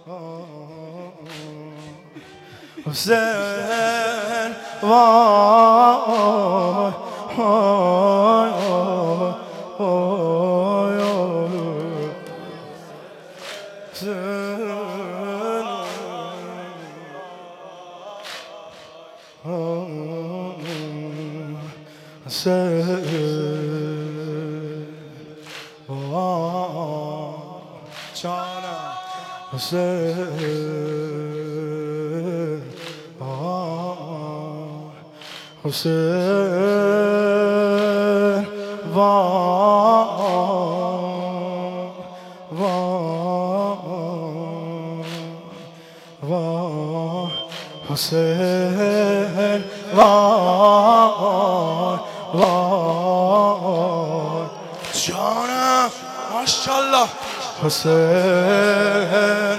حسین وای حسین حسین جانم ماشاءالله حسین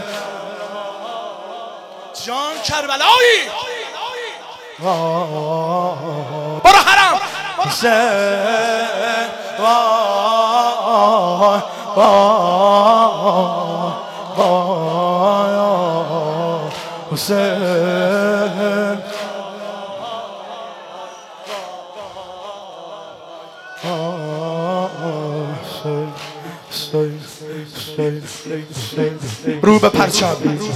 جان کربلایی برو حرم حسین حسین رو به پرچم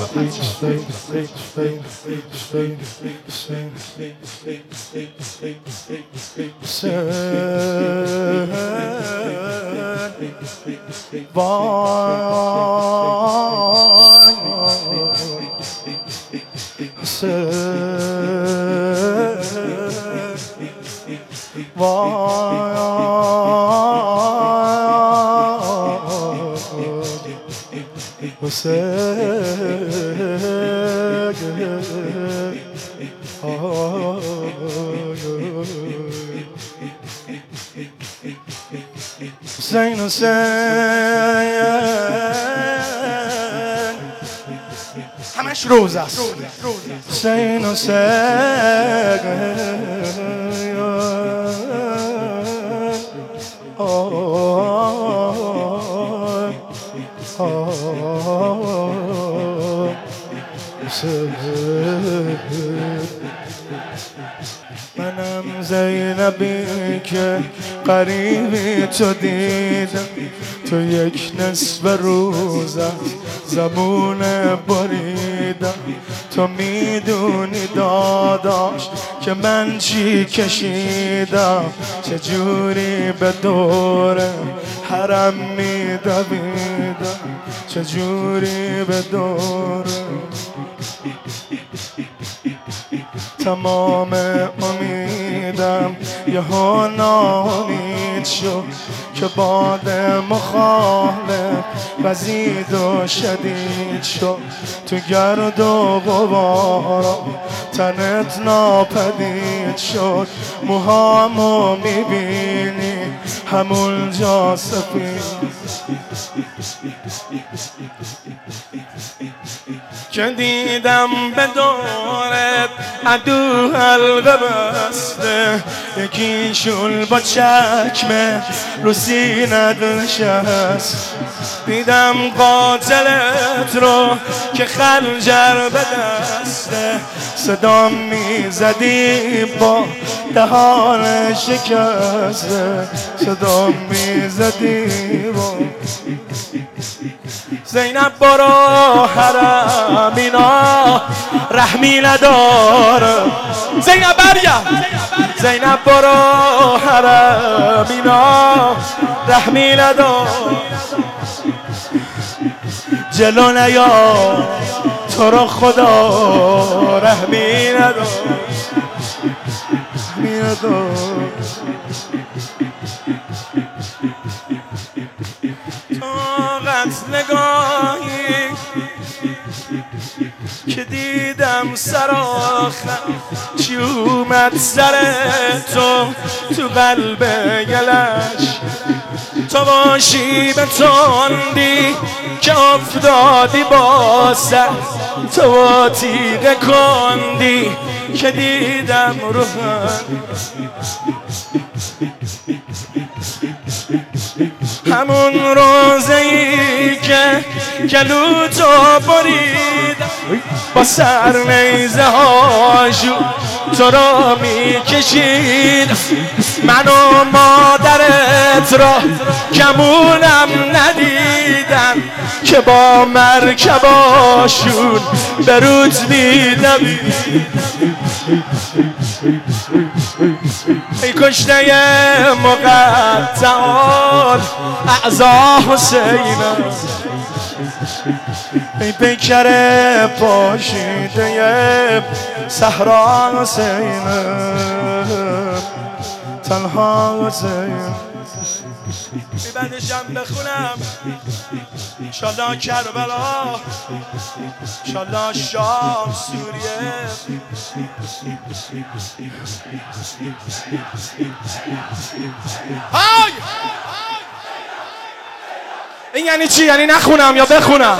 حسین همش روز است حسین منم زینبی که قریبی تو دیدم تو یک نصف روزت زبون بریدم تو میدونی داداش که من چی کشیدم چجوری به دور حرم میدویدم چجوری به دور تمام امیدم یهو ناامید شد که باد مخالف وزید و شدید شد تو گرد و غبارا تنت ناپدید شد موهامو میبینی همون جا سفید که دیدم به دورت عدو حلقه بسته یکی شل با چکمه رو سینت نشست دیدم قاتلت رو که خنجر به دسته صدا میزدی با دهان شکسته صدا میزدی با زینب برو حرم اینا رحمی نداره زینب برگرد زینب برو حرم اینا رحمی نداره جلو نیا تو رو خدا رحمی نداره رحمی نداره نگاهی که دیدم سراخم چی اومد سر تو قلب گلش تو باشی به تندی که افتادی با سر تو با تیغ کندی که دیدم روحن همون روزی که گلوتو بریدم با سر نیزه هاشو تو را میکشید من و مادرت را کمونم ندیدن که با مرکباشون به رود میدم ای کشته مقطعان اعضا حسینم ای پیکر پاشیده صحرا حسینم تنها حسینم بعدشم بخونم انشالله کربلا انشالله شام سوریه های این یعنی چی؟ یعنی نخونم یا بخونم؟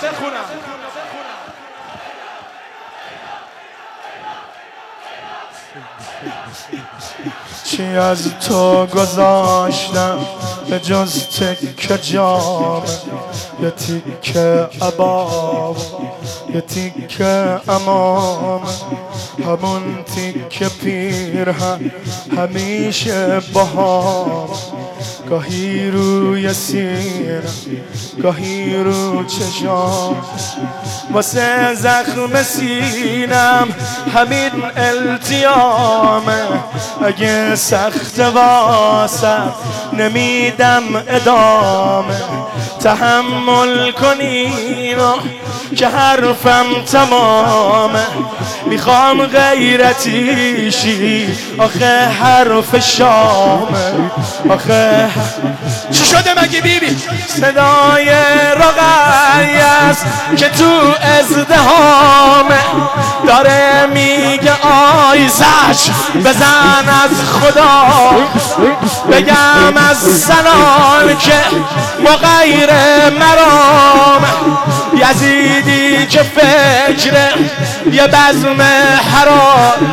چی از تو گذاشتم به جز تکه جام یه تیکه عبا یه تیکه امام همون تیکه پیرهن همیشه باهام گاهی روی سینه گاهی رو چشام واسه زخم سینم همین التیامه اگه سخت واسه نمیدم ادامه تحمل کنین که حرفم تمامه میخوام غیرتیشی آخه حرف شامه آخه چی شده مگه بیبی؟ صدای رقیه است که تو ازدهامه داره میگه آیزش بزن از خدا بگم از سلام که مغیر مرام یزیدی که فکر یه بزم حرام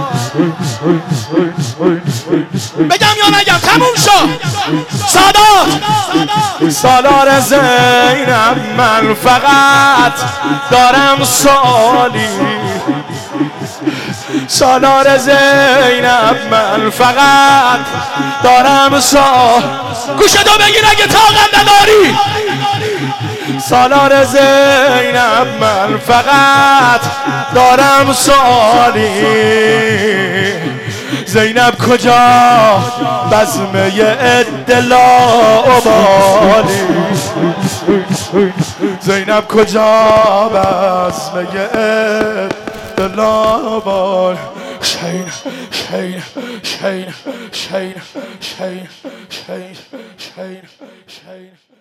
بگم یا نگم تموم شد سالار زینب من فقط دارم سالی سالار زینب من فقط دارم گوشتو بگیر اگه طاقت نداری سالار زینب من فقط دارم سالی زینب کجا بزمه اطلاع بالی زینب کجا بزمه اطلاع بالی شین شین شین شین شین شین شین شین